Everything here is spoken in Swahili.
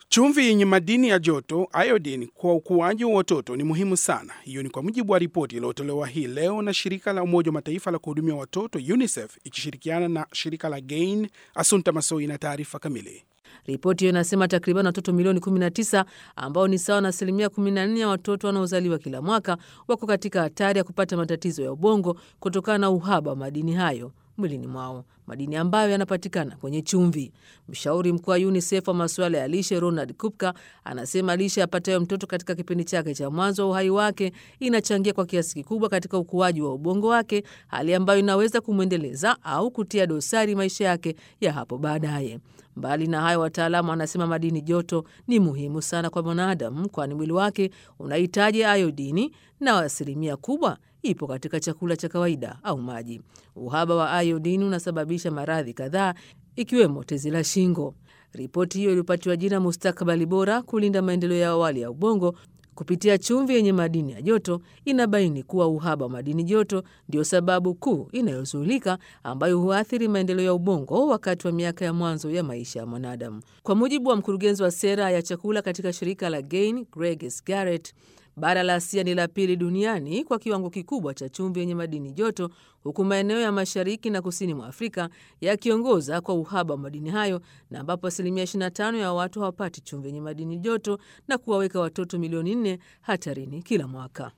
Chumvi yenye madini ya joto iodine kwa ukuaji wa watoto ni muhimu sana. Hiyo ni kwa mujibu wa ripoti iliyotolewa hii leo na shirika la Umoja wa Mataifa la kuhudumia watoto UNICEF ikishirikiana na shirika la GAIN. Asunta Masoi na taarifa kamili. Ripoti hiyo inasema takriban watoto milioni 19 ambao ni sawa na asilimia 14 ya watoto wanaozaliwa kila mwaka wako katika hatari ya kupata matatizo ya ubongo kutokana na uhaba wa madini hayo mwilini mwao, madini ambayo yanapatikana kwenye chumvi. Mshauri mkuu wa UNICEF wa masuala ya lishe Ronald Kupka anasema lishe apatayo mtoto katika kipindi chake cha mwanzo wa uhai wake inachangia kwa kiasi kikubwa katika ukuaji wa ubongo wake, hali ambayo inaweza kumwendeleza au kutia dosari maisha yake ya hapo baadaye. Mbali na hayo, wataalamu wanasema madini joto ni muhimu sana kwa mwanadamu, kwani mwili wake unahitaji iodini na asilimia kubwa ipo katika chakula cha kawaida au maji. Uhaba wa iodini unasababisha maradhi kadhaa ikiwemo tezi la shingo. Ripoti hiyo ilipatiwa jina Mustakabali Bora, kulinda maendeleo ya awali ya ubongo kupitia chumvi yenye madini ya joto, inabaini kuwa uhaba wa madini joto ndio sababu kuu inayozuilika ambayo huathiri maendeleo ya ubongo wakati wa miaka ya mwanzo ya maisha ya mwanadamu. Kwa mujibu wa mkurugenzi wa sera ya chakula katika shirika la GAIN, Greg Garrett, bara la Asia ni la pili duniani kwa kiwango kikubwa cha chumvi yenye madini joto, huku maeneo ya mashariki na kusini mwa Afrika yakiongoza kwa uhaba wa madini hayo, na ambapo asilimia 25 ya watu hawapati chumvi yenye madini joto na kuwaweka watoto milioni 4 hatarini kila mwaka.